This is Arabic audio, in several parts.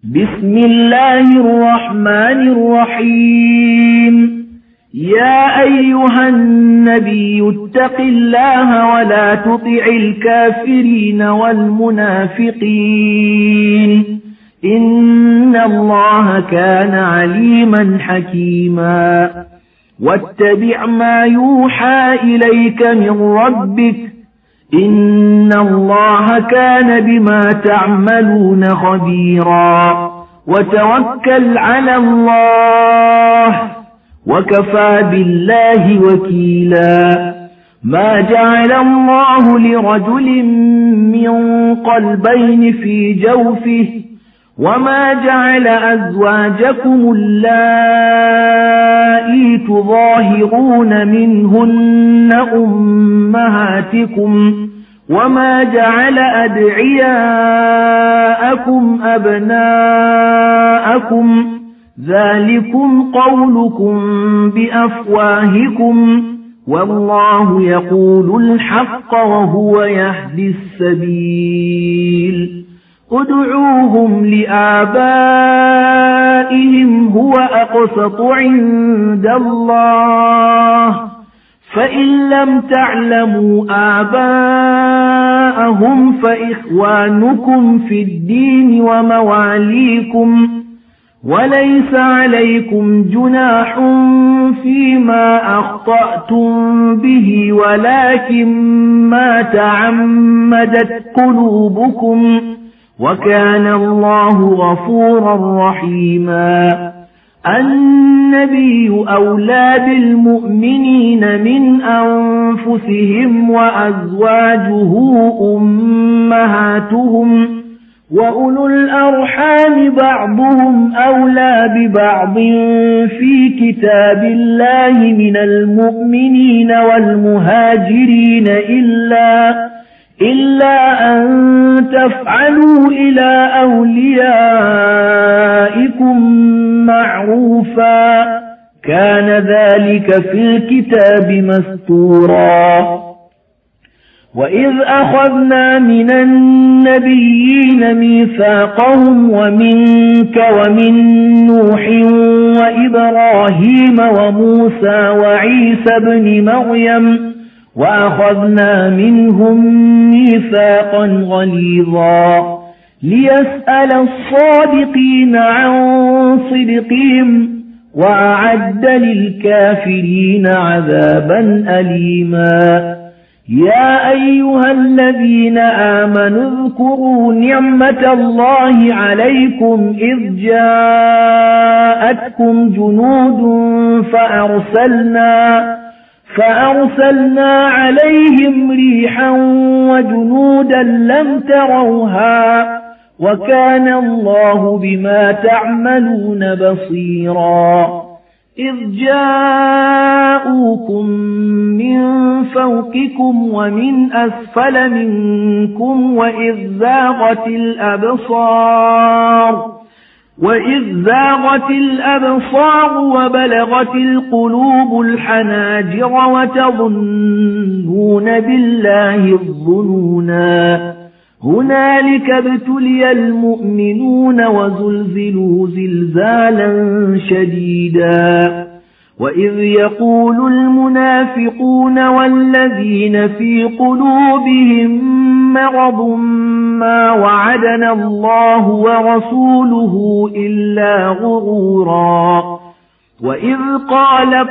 بسم الله الرحمن الرحيم. يا أيها النبي اتق الله ولا تطع الكافرين والمنافقين إن الله كان عليما حكيما. واتبع ما يوحى إليك من ربك إن الله كان بما تعملون خبيرا. وتوكل على الله وكفى بالله وكيلا. ما جعل الله لرجل من قلبين في جوفه وما جعل أزواجكم اللائي تظاهرون منهن أمهاتكم وما جعل أدعياءكم أبناءكم ذلكم قولكم بأفواهكم والله يقول الحق وهو يهدي السبيل. ادعوهم لآبائهم هو أقسط عند الله فإن لم تعلموا آباءهم فإخوانكم في الدين ومواليكم وليس عليكم جناح فيما أخطأتم به ولكن ما تعمدت قلوبكم وكان الله غفورا رحيما. النبي أولى بالمؤمنين من أنفسهم وأزواجه أمهاتهم وأولو الأرحام بعضهم أولى ببعض في كتاب الله من المؤمنين والمهاجرين إلا أن تفعلوا إلى أوليائكم معروفا كان ذلك في الكتاب مستورا. وإذ أخذنا من النبيين ميثاقهم ومنك ومن نوح وإبراهيم وموسى وعيسى بن مريم وأخذنا منهم ميثاقا غليظا ليسأل الصادقين عن صدقهم وأعد للكافرين عذابا أليما. يا أيها الذين آمنوا اذكروا نعمة الله عليكم إذ جاءتكم جنود فأرسلنا عليهم ريحا وجنودا لم تروها وكان الله بما تعملون بصيرا. إذ جاءوكم من فوقكم ومن أسفل منكم وإذ زاغت الأبصار وبلغت القلوب الحناجر وتظنون بالله الظنونا. هنالك ابتلي المؤمنون وزلزلوا زلزالا شديدا. وإذ يقول المنافقون والذين في قلوبهم مرض ما وعدنا الله ورسوله إلا غرورا. وإذ قالت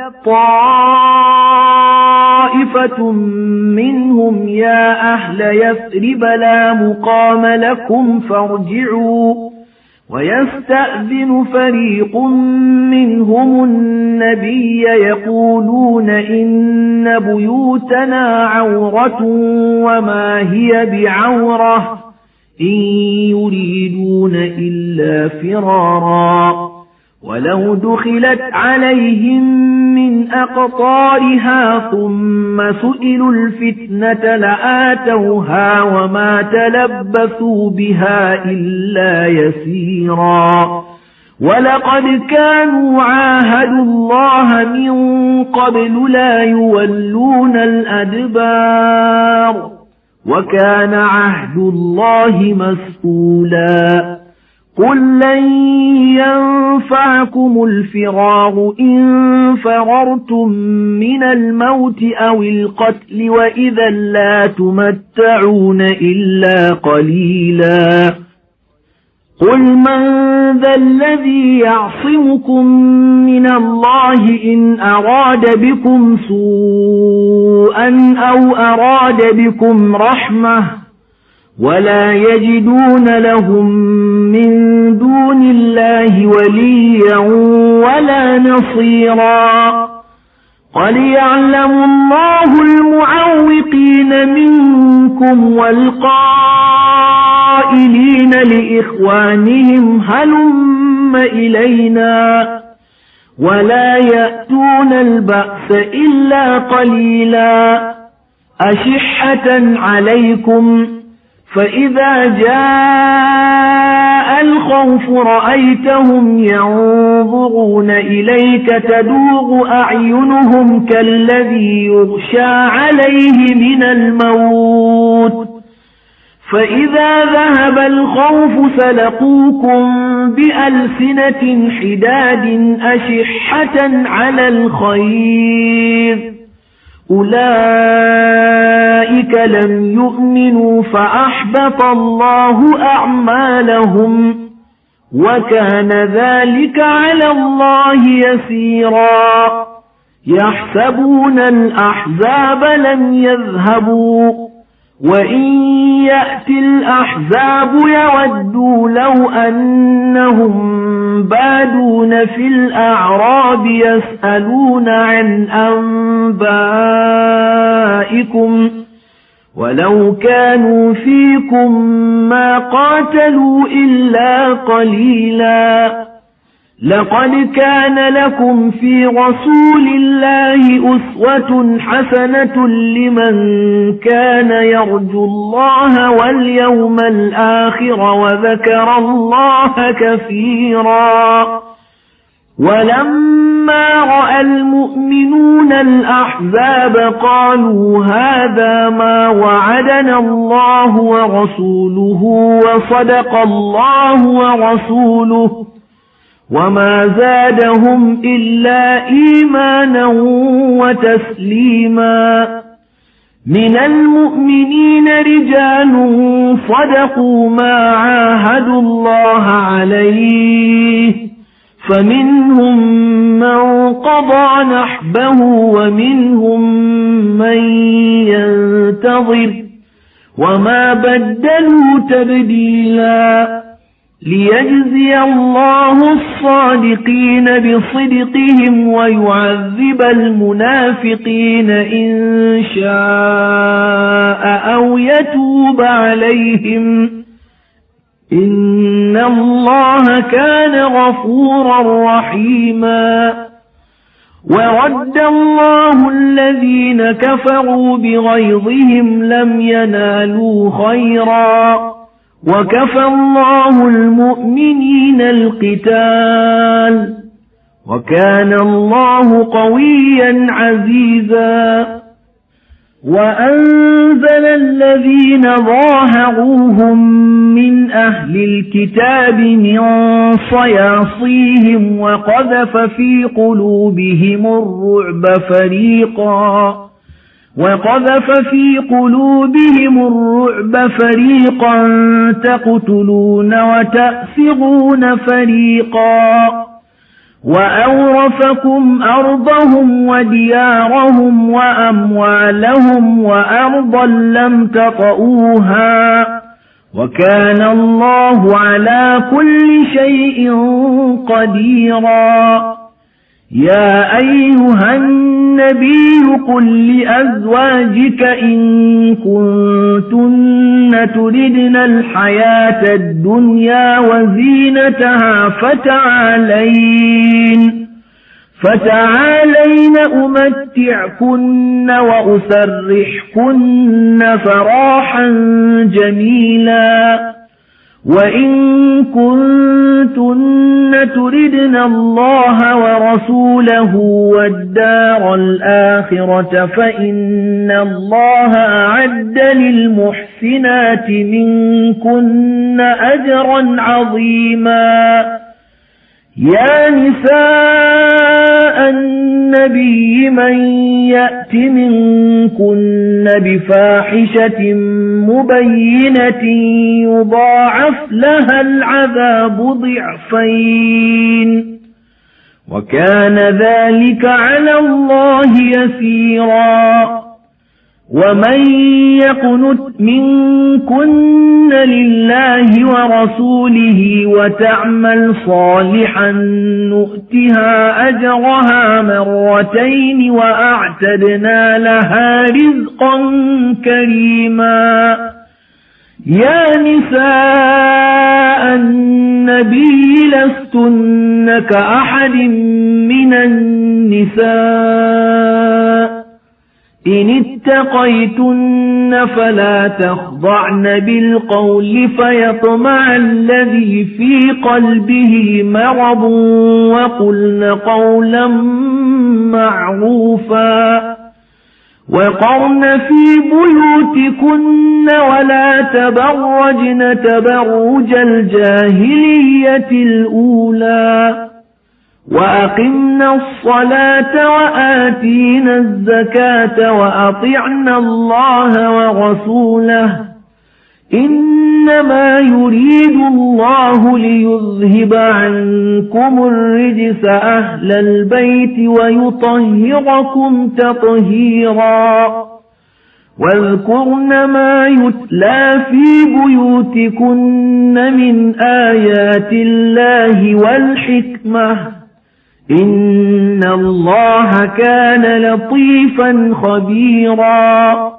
طائفة منهم يا أهل يثرب لا مقام لكم فارجعوا ويستأذن فريق منهم النبي يقولون إن بيوتنا عورة وما هي بعورة إن يريدون إلا فرارا. ولو دخلت عليهم من أقطارها ثم سئلوا الفتنة لآتوها وما تلبثوا بها إلا يسيرا. ولقد كانوا عاهدوا الله من قبل لا يولون الأدبار وكان عهد الله مسئولا. قل لن ينفعكم الفرار إن فررتم من الموت أو القتل وإذا لا تمتعون إلا قليلا قل من ذا الذي يعصمكم من الله إن أراد بكم سوءا أو أراد بكم رحمة ولا يجدون لهم من دون الله وليا ولا نصيرا قد يعلم الله المعوقين منكم والقائلين لإخوانهم هلم إلينا ولا يأتون البأس إلا قليلا أشحة عليكم فإذا جاء الخوف رأيتهم ينظرون إليك تدور أعينهم كالذي يغشى عليه من الموت فإذا ذهب الخوف سلقوكم بألسنة حداد أشحة على الخير أولئك لم يؤمنوا فأحبط الله أعمالهم وكان ذلك على الله يسيرا يحسبون الأحزاب لم يذهبوا وإن يأتي الأحزاب يودوا لو أنهم بادون في الأعراب يسألون عن أنبائكم ولو كانوا فيكم ما قاتلوا إلا قليلا لقد كان لكم في رسول الله أسوة حسنة لمن كان يرجو الله واليوم الآخر وذكر الله كثيرا ولما رأى المؤمنون الأحزاب قالوا هذا ما وعدنا الله ورسوله وصدق الله ورسوله وما زادهم إلا إيمانا وتسليما من المؤمنين رجال صدقوا ما عاهدوا الله عليه فمنهم من قضى نحبه ومنهم من ينتظر وما بدلوا تبديلا ليجزي الله الصادقين بصدقهم ويعذب المنافقين إن شاء أو يتوب عليهم إن الله كان غفورا رحيما ورد الله الذين كفروا بغيظهم لم ينالوا خيرا وكفى الله المؤمنين القتال وكان الله قويا عزيزا وأنزل الذين ظاهروهم من أهل الكتاب من صياصيهم وقذف في قلوبهم الرعب فريقا تقتلون وتأسرون فريقا وأورثكم أرضهم وديارهم وأموالهم وأرضا لم تطئوها وكان الله على كل شيء قديرا يا أيها النبي قل لأزواجك إن كنتن تردن الحياة الدنيا وزينتها فتعالين أمتعكن وأسرحكن سراحا جميلا وإن كنتن تردن الله ورسوله والدار الآخرة فإن الله أعد للمحسنات منكن أجرا عظيما. يا نساء النبي من يأت منكن بفاحشة مبينة يضاعف لها العذاب ضعفين وكان ذلك على الله يسيرا. ومن يقنت منكن لله ورسوله وتعمل صالحا نؤتها أجرها مرتين وأعتدنا لها رزقا كريما. يا نساء النبي لستن كأحد من النساء إن اتقيتن فلا تخضعن بالقول فيطمع الذي في قلبه مرض وقلن قولا معروفا. وقرن في بيوتكن ولا تبرجن تبرج الجاهلية الأولى وأقمنا الصلاة وآتينا الزكاة وأطعنا الله ورسوله إنما يريد الله ليذهب عنكم الرجس أهل البيت ويطهركم تطهيرا. واذكرن ما يتلى في بيوتكن من آيات الله والحكمة إن الله كان لطيفا خبيرا.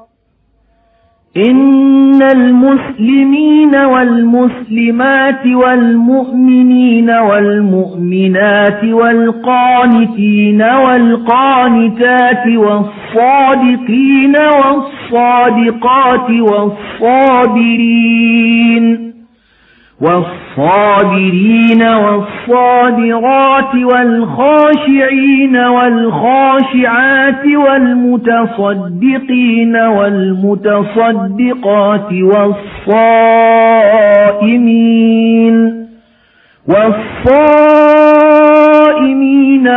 إن المسلمين والمسلمات والمؤمنين والمؤمنات والقانتين والقانتات والصادقين والصادقات والصابرين والصابرات والخاشعين والخاشعات والمتصدقين والمتصدقات والصائمين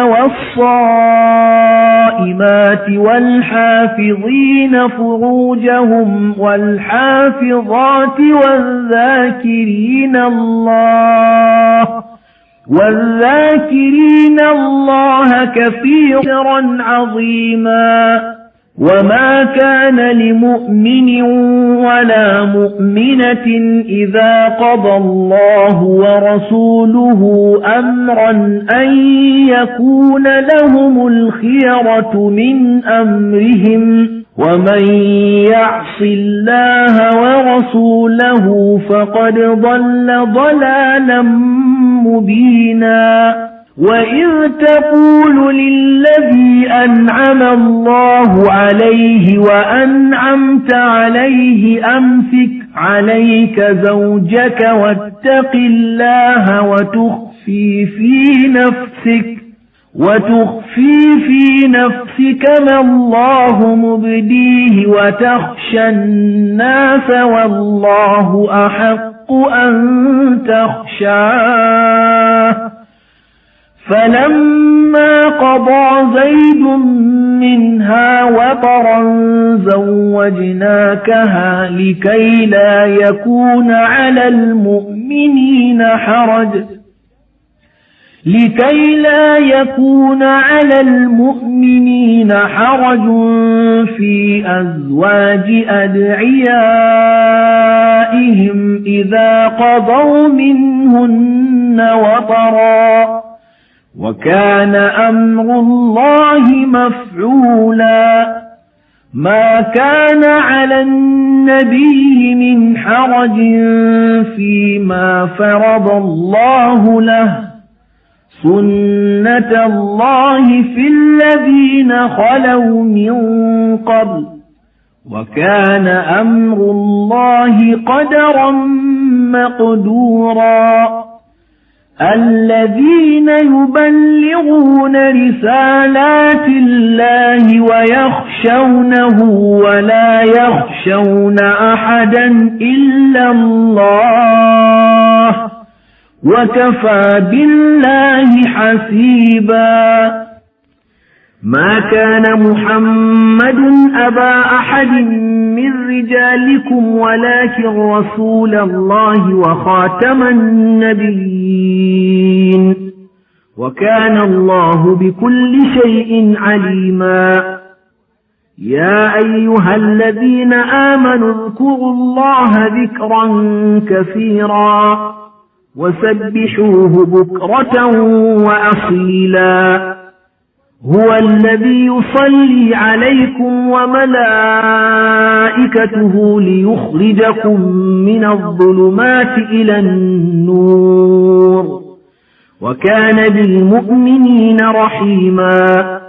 والصائمات والحافظين فروجهم والحافظات والذاكرين الله كثيرا عظيما. وما كان لمؤمن ولا مؤمنة إذا قضى الله ورسوله أمرا أن يكون لهم الخيرة من أمرهم ومن يعص الله ورسوله فقد ضل ضلالا مبينا. وإذ تقول للذي أنعم الله عليه وأنعمت عليه أمسك عليك زوجك واتق الله وتخفي في نفسك ما الله مبديه وتخشى الناس والله أحق أن تخشاه. فلما قضى زيد منها وطرا زوجناكها لكي لا يكون على المؤمنين حرج في أزواج أدعيائهم إذا قضوا منهن وطرا وكان أمر الله مفعولا. ما كان على النبي من حرج فيما فرض الله له سنة الله في الذين خلوا من قبل وكان أمر الله قدرا مقدورا. الذين يبلغون رسالات الله ويخشونه ولا يخشون أحدا إلا الله وكفى بالله حسيبا ما كان محمد أبا أحد من رجالكم ولكن رسول الله وخاتم النبيين وكان الله بكل شيء عليما يا أيها الذين آمنوا اذكروا الله ذكرا كثيرا وسبحوه بكرة وأصيلا هو الذي يصلي عليكم وملائكته ليخرجكم من الظلمات إلى النور وكان بالمؤمنين رحيما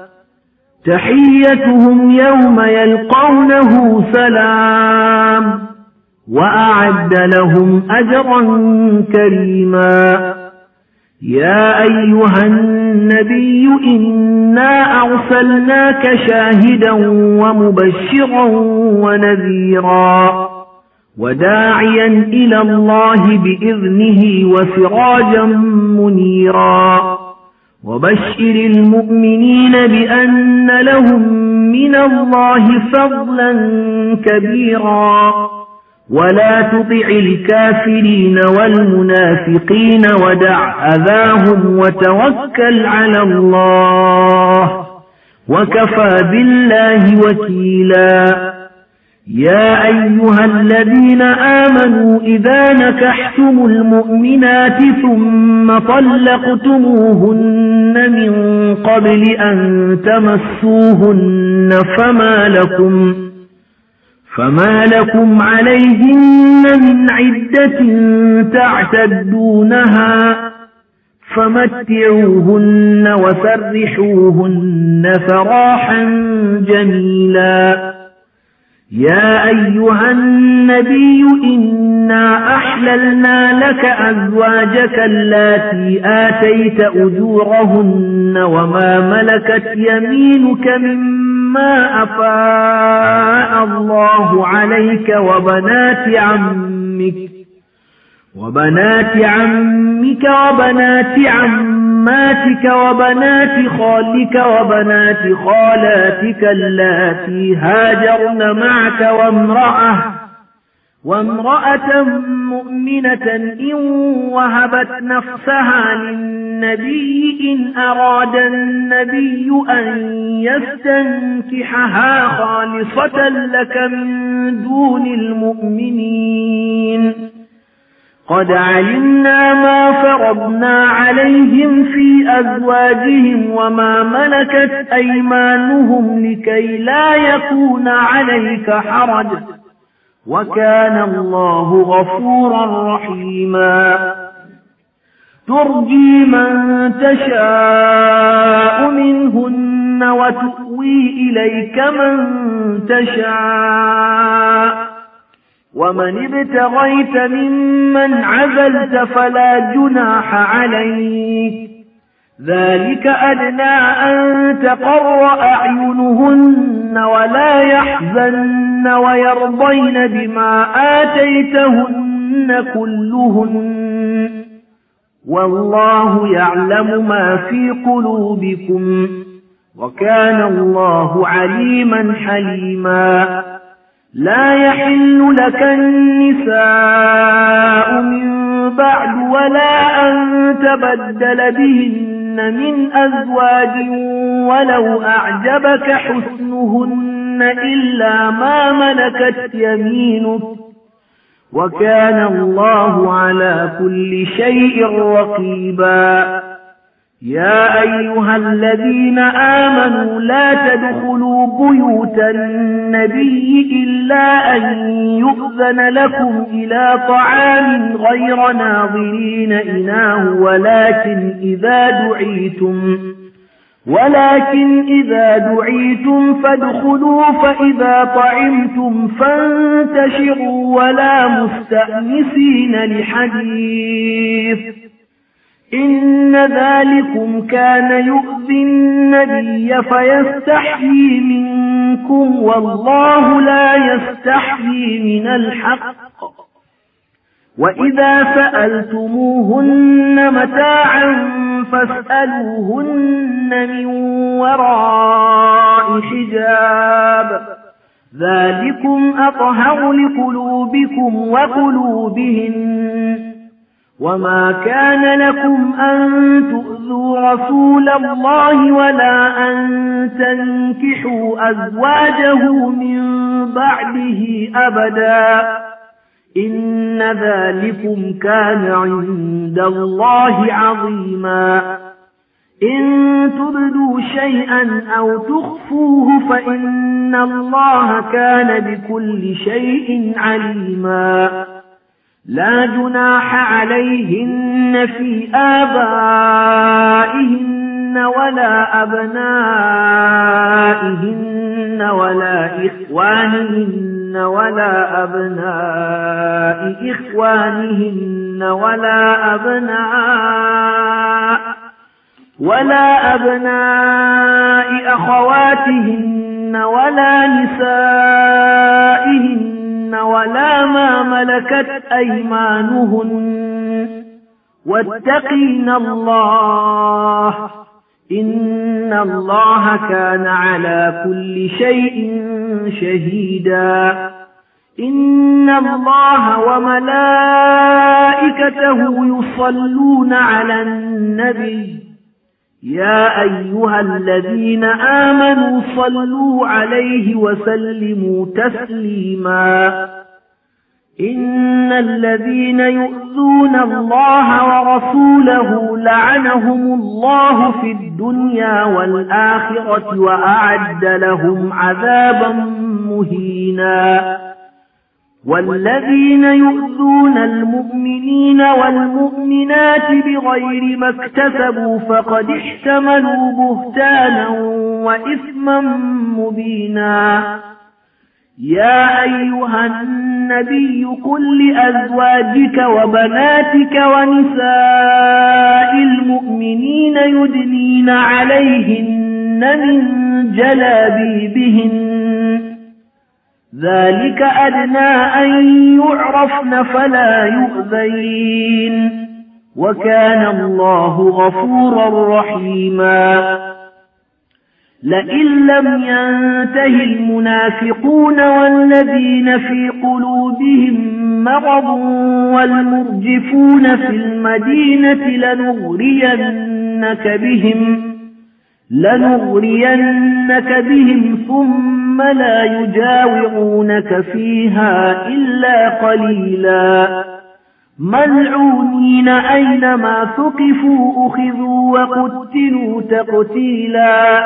تحيتهم يوم يلقونه سلام وأعد لهم أجرا كريما يا أيها النبي إنا أرسلناك شاهدا ومبشرا ونذيرا وداعيا إلى الله بإذنه وسراجا منيرا وبشر المؤمنين بأن لهم من الله فضلا كبيرا ولا تطع الكافرين والمنافقين ودع أذاهم وتوكل على الله وكفى بالله وكيلا يا أيها الذين آمنوا إذا نكحتم المؤمنات ثم طلقتموهن من قبل أن تمسوهن فما لكم عليهن من عدة تعتدونها فمتعوهن وسرحوهن سراحا جميلا يا أيها النبي إنا أحللنا لك أزواجك اللاتي آتيت أجورهن وما ملكت يمينك مما أفاء الله عليك وبنات عمك وبنات عماتك وبنات خالك وبنات خالاتك اللاتي هاجرن معك وامرأة مؤمنة إن وهبت نفسها للنبي إن أراد النبي أن يستنكحها خالصة لك من دون المؤمنين قد علمنا ما فرضنا عليهم في أزواجهم وما ملكت أيمانهم لكي لا يكون عليك حرج وكان الله غفورا رحيما ترجي من تشاء منهن وتؤوي إليك من تشاء ومن ابتغيت ممن عزلت فلا جناح عليك ذلك أدنى أن تقر أعينهن ولا يحزن ويرضين بما آتيتهن كلهن والله يعلم ما في قلوبكم وكان الله عليما حليما لا يحل لك النساء من بعد ولا أن تبدل بهن من أزواج ولو أعجبك حسنهن إلا ما ملكت يمينك وكان الله على كل شيء رقيبا يا أيها الذين آمنوا لا تدخلوا بيوت النبي إلا أن يؤذن لكم إلى طعام غير ناظرين إناه ولكن إذا دعيتم فادخلوا فإذا طعمتم فانتشروا ولا مستأنسين لحديث إن ذلكم كان يؤذي النبي فيستحيي منكم والله لا يستحيي من الحق وإذا سألتموهن متاعا فاسألوهن من وراء حجاب ذلكم أطهر لقلوبكم وقلوبهن وما كان لكم أن تؤذوا رسول الله ولا أن تنكحوا أزواجه من بعده أبدا إن ذلكم كان عند الله عظيما إن تبدوا شيئا أو تخفوه فإن الله كان بكل شيء عليما لا جناح عليهن في آبائهن ولا أبنائهن ولا إخوانهن ولا أبناء إخوانهن ولا أبناء أخواتهن ولا نسائهن ولا ما ملكت أيمانهن واتقين الله إن الله كان على كل شيء شهيدا إن الله وملائكته يصلون على النبي يا أيها الذين آمنوا صلوا عليه وسلموا تسليما إن الذين يؤذون الله ورسوله لعنهم الله في الدنيا والآخرة وأعد لهم عذابا مهينا والذين يؤذون المؤمنين والمؤمنات بغير ما اكتسبوا فقد احتملوا بهتانا وإثما مبينا يا أيها النبي قل لأزواجك وبناتك ونساء المؤمنين يدنين عليهن من جلابيبهن ذلك أدنى أن يعرفن فلا يؤذين وكان الله غفورا رحيما لئن لم ينته المنافقون والذين في قلوبهم مرض والمرجفون في المدينة لنغرينك بهم ثم لا يجاورونك فيها إلا قليلا ملعونين أينما ثقفوا أخذوا وقتلوا تقتيلا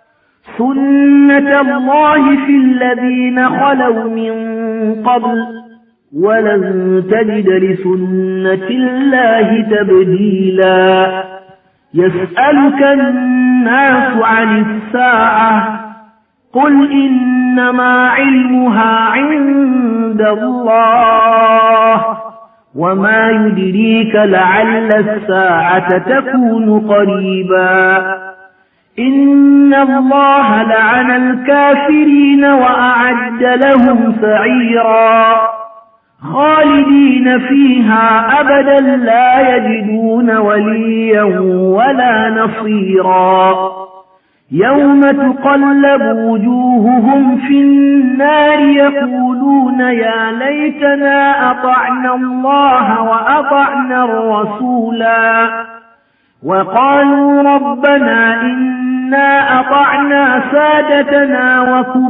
سنة الله في الذين خلوا من قبل ولن تجد لسنة الله تبديلا يسألك الناس عن الساعة قل إنما علمها عند الله وما يدريك لعل الساعة تكون قريبا إن الله لعن الكافرين وأعد لهم سعيرا خالدين فيها أبدا لا يجدون وليا ولا نصيرا يوم تقلب وجوههم في النار يقولون يا ليتنا أطعنا الله وأطعنا الرسولا وقالوا ربنا إنا أطعنا سادتنا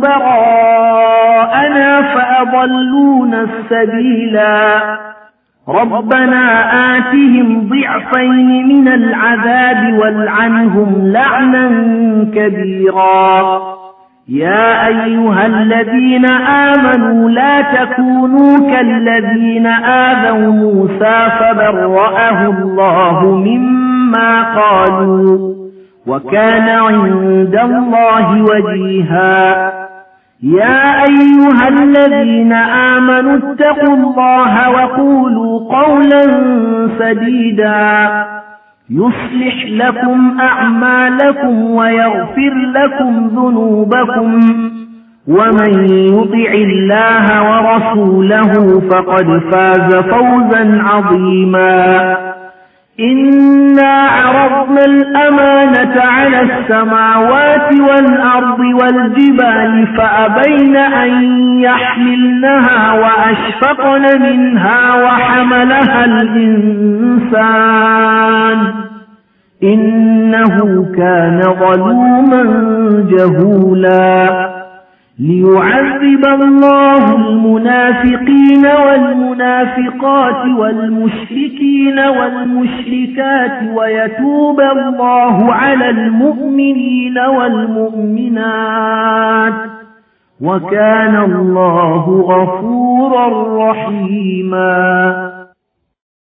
وكبراءنا فأضلونا السبيلا ربنا آتهم ضعفين من العذاب والعنهم لعنا كبيرا يا أيها الذين آمنوا لا تكونوا كالذين آذوا موسى فبرأه الله مما قالوا وكان عند الله وجيها يا أيها الذين آمنوا اتقوا الله وقولوا قولا سديدا يصلح لكم أعمالكم ويغفر لكم ذنوبكم ومن يطع الله ورسوله فقد فاز فوزا عظيما إنا عرضنا الأمانة على السماوات والأرض والجبال فأبين أن يحملنها وأشفقن منها وحملها الإنسان إنه كان ظلوما جهولا ليعذب الله المنافقين والمنافقات والمشركين والمشركات ويتوب الله على المؤمنين والمؤمنات وكان الله غفورا رحيما